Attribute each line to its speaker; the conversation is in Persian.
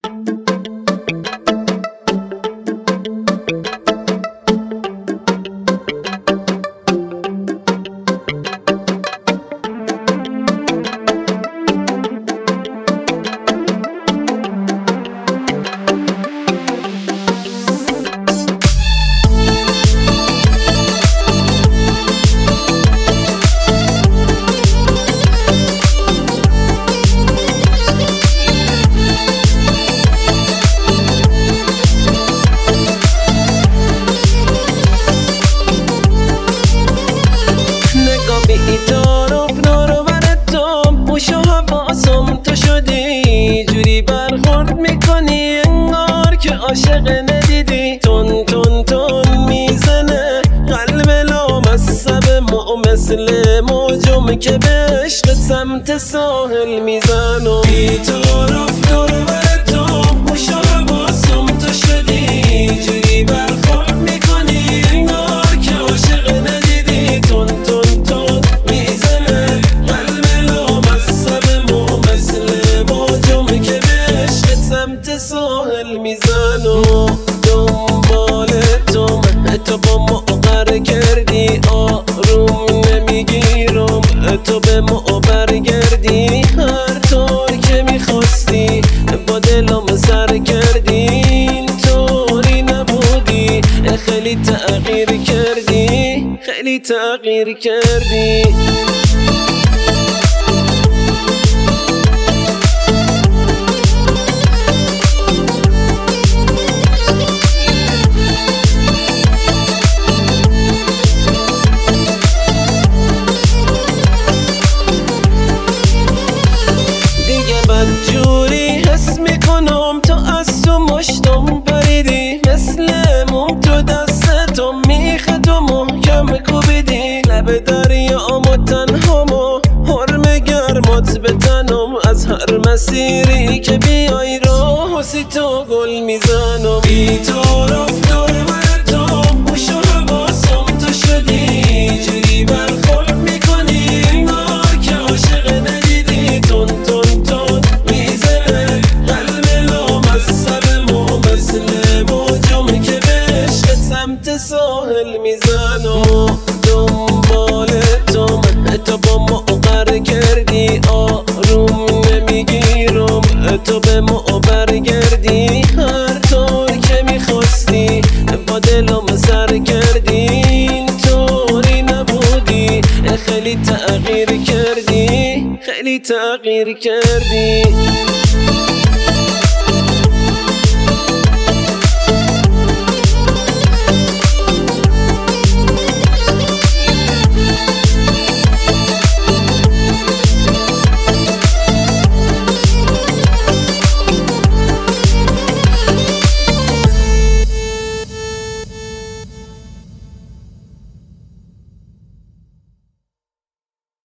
Speaker 1: عاشق ندیدی تون تون تون میزنه قلب لامصب مثل موجم که به عشق سمت ساحل میزنم بی طرف دور بر تو موش و حواسم تو شدی جوری برخورد میکنی انگار که عاشق ندیدی تون تون تون میزنه قلب لامصب مثل موجم که به عشق سمت ساحل میزنم دنبال تو با ما قرار کردی آروم نمیگیرم تو به ما برگردی هر طور که میخواستی با دلم سر کردی اینطوری نبودی خیلی تغییر کردی خیلی تغییر کردی جوری حس میکنم تو از تو مشتم پریدی مثل موم تو دستتم میخه تو محکم کوبیدی لب دریامو تنهامو حرم گرمات بتنم از هر مسیری که بیای راه سی تو گل میزنم بی طرف دور بر تو موش و حواسم تو شدی جوری برخورد میکنی انگار که عاشق ندیدی تون تون تون میزنه قلب لامصب مثل موجم که به عشق سمت ساحل میزنم دنبال تو با ما قرار کردی آروم نمیگیرم تو به ما برگردی هر طور که میخواستی با دلم سر کردی اینطوری نبودی خیلی تغییر کردی خیلی تغییر کردی